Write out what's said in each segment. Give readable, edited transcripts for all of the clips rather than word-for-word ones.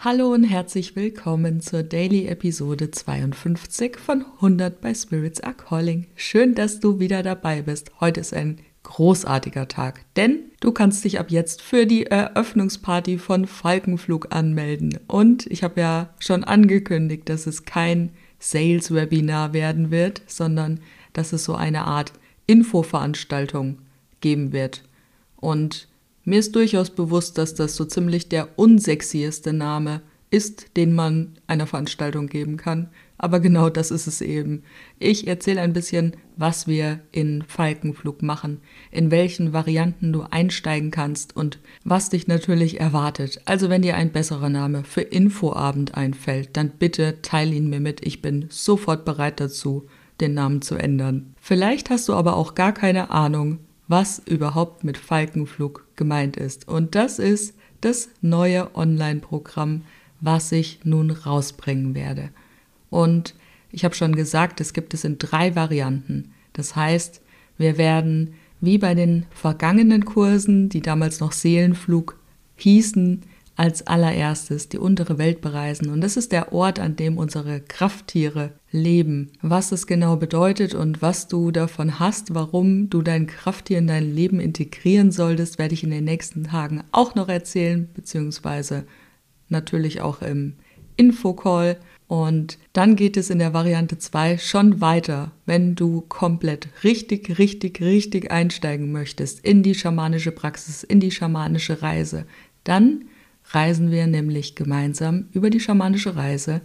Hallo und herzlich willkommen zur Daily Episode 52 von 100 bei Spirits Are Calling. Schön, dass du wieder dabei bist. Heute ist ein großartiger Tag, denn du kannst dich ab jetzt für die Eröffnungsparty von Falkenflug anmelden. Und ich habe ja schon angekündigt, dass es kein Sales-Webinar werden wird, sondern dass es so eine Art Infoveranstaltung geben wird. Und mir ist durchaus bewusst, dass das so ziemlich der unsexieste Name ist, den man einer Veranstaltung geben kann. Aber genau das ist es eben. Ich erzähle ein bisschen, was wir in Falkenflug machen, in welchen Varianten du einsteigen kannst und was dich natürlich erwartet. Also wenn dir ein besserer Name für Infoabend einfällt, dann bitte teile ihn mir mit. Ich bin sofort bereit dazu, den Namen zu ändern. Vielleicht hast du aber auch gar keine Ahnung, was überhaupt mit Falkenflug gemeint ist. Und das ist das neue Online-Programm, was ich nun rausbringen werde. Und ich habe schon gesagt, es gibt es in 3 Varianten. Das heißt, wir werden wie bei den vergangenen Kursen, die damals noch Seelenflug hießen, als allererstes die untere Welt bereisen. Und das ist der Ort, an dem unsere Krafttiere leben. Was es genau bedeutet und was du davon hast, warum du dein Krafttier in dein Leben integrieren solltest, werde ich in den nächsten Tagen auch noch erzählen, beziehungsweise natürlich auch im Infocall. Und dann geht es in der Variante 2 schon weiter, wenn du komplett richtig einsteigen möchtest in die schamanische Praxis, in die schamanische Reise. Dann reisen wir nämlich gemeinsam über die schamanische Reise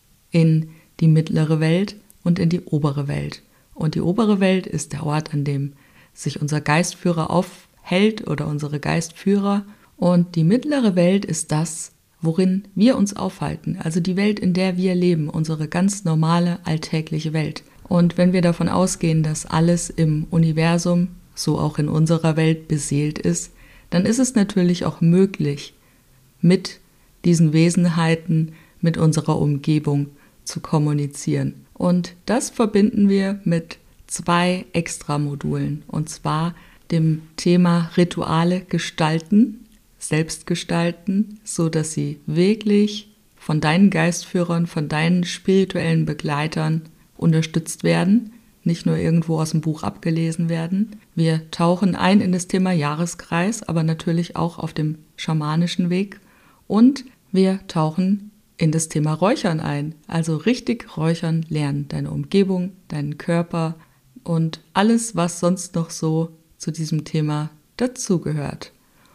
in die mittlere Welt und in die obere Welt. Und die obere Welt ist der Ort, an dem sich unser Geistführer aufhält oder unsere Geistführer. Und die mittlere Welt ist das, worin wir uns aufhalten. Also die Welt, in der wir leben, unsere ganz normale, alltägliche Welt. Und wenn wir davon ausgehen, dass alles im Universum, so auch in unserer Welt, beseelt ist, dann ist es natürlich auch möglich, mit diesen Wesenheiten, mit unserer Umgebung zu kommunizieren. Und das verbinden wir mit 2 Extramodulen, und zwar dem Thema Rituale gestalten, selbst gestalten, so dass sie wirklich von deinen Geistführern, von deinen spirituellen Begleitern unterstützt werden, nicht nur irgendwo aus dem Buch abgelesen werden. Wir tauchen ein in das Thema Jahreskreis, aber natürlich auch auf dem schamanischen Weg. Und wir tauchen in das Thema Räuchern ein, also richtig räuchern lernen, deine Umgebung, deinen Körper und alles, was sonst noch so zu diesem Thema dazugehört.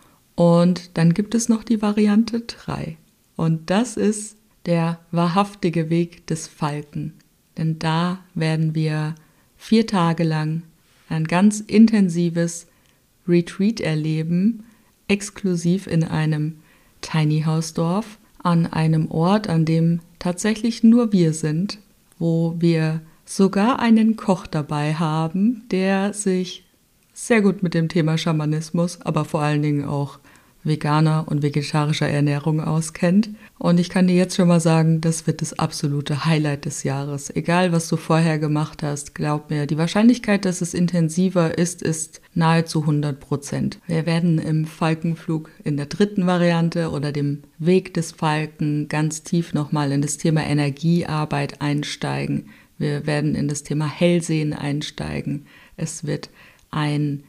Und dann gibt es noch die Variante 3 und das ist der wahrhaftige Weg des Falken, denn da werden wir 4 Tage lang ein ganz intensives Retreat erleben, exklusiv in einem Tiny House Dorf, an einem Ort, an dem tatsächlich nur wir sind, wo wir sogar einen Koch dabei haben, der sich sehr gut mit dem Thema Schamanismus, aber vor allen Dingen auch veganer und vegetarischer Ernährung auskennt. Und ich kann dir jetzt schon mal sagen, das wird das absolute Highlight des Jahres. Egal, was du vorher gemacht hast, glaub mir, die Wahrscheinlichkeit, dass es intensiver ist nahezu 100%. Wir werden im Falkenflug in der 3. Variante oder dem Weg des Falken ganz tief nochmal in das Thema Energiearbeit einsteigen. Wir werden in das Thema Hellsehen einsteigen. Es wird ein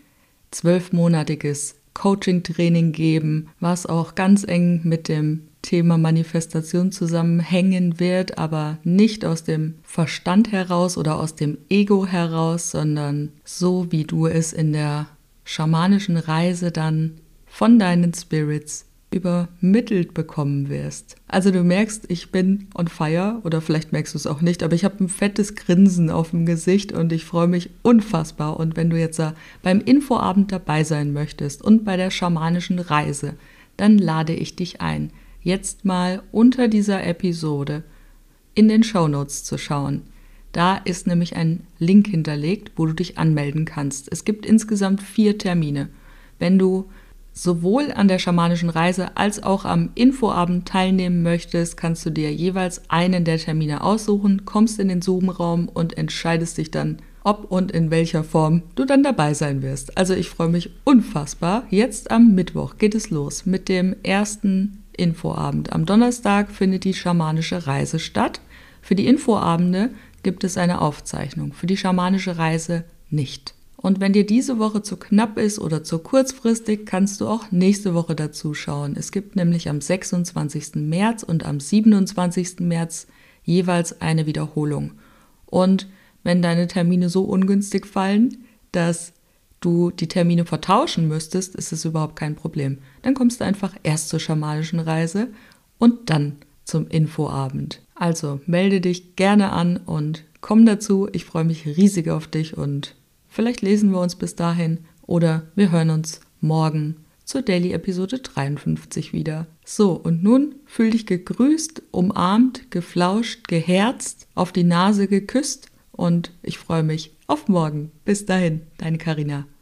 12-monatiges Coaching-Training geben, was auch ganz eng mit dem Thema Manifestation zusammenhängen wird, aber nicht aus dem Verstand heraus oder aus dem Ego heraus, sondern so, wie du es in der schamanischen Reise dann von deinen Spirits übermittelt bekommen wirst. Also du merkst, ich bin on fire, oder vielleicht merkst du es auch nicht, aber ich habe ein fettes Grinsen auf dem Gesicht und ich freue mich unfassbar. Und wenn du jetzt beim Infoabend dabei sein möchtest und bei der schamanischen Reise, dann lade ich dich ein, jetzt mal unter dieser Episode in den Shownotes zu schauen. Da ist nämlich ein Link hinterlegt, wo du dich anmelden kannst. Es gibt insgesamt 4 Termine. Wenn du sowohl an der schamanischen Reise als auch am Infoabend teilnehmen möchtest, kannst du dir jeweils einen der Termine aussuchen, kommst in den Zoom-Raum und entscheidest dich dann, ob und in welcher Form du dann dabei sein wirst. Also ich freue mich unfassbar. Jetzt am Mittwoch geht es los mit dem ersten Infoabend. Am Donnerstag findet die schamanische Reise statt. Für die Infoabende gibt es eine Aufzeichnung, für die schamanische Reise nicht. Und wenn dir diese Woche zu knapp ist oder zu kurzfristig, kannst du auch nächste Woche dazu schauen. Es gibt nämlich am 26. März und am 27. März jeweils eine Wiederholung. Und wenn deine Termine so ungünstig fallen, dass du die Termine vertauschen müsstest, ist es überhaupt kein Problem. Dann kommst du einfach erst zur schamanischen Reise und dann zum Infoabend. Also melde dich gerne an und komm dazu. Ich freue mich riesig auf dich und vielleicht lesen wir uns bis dahin oder wir hören uns morgen zur Daily Episode 53 wieder. So, und nun fühl dich gegrüßt, umarmt, geflauscht, geherzt, auf die Nase geküsst und ich freue mich auf morgen. Bis dahin, deine Carina.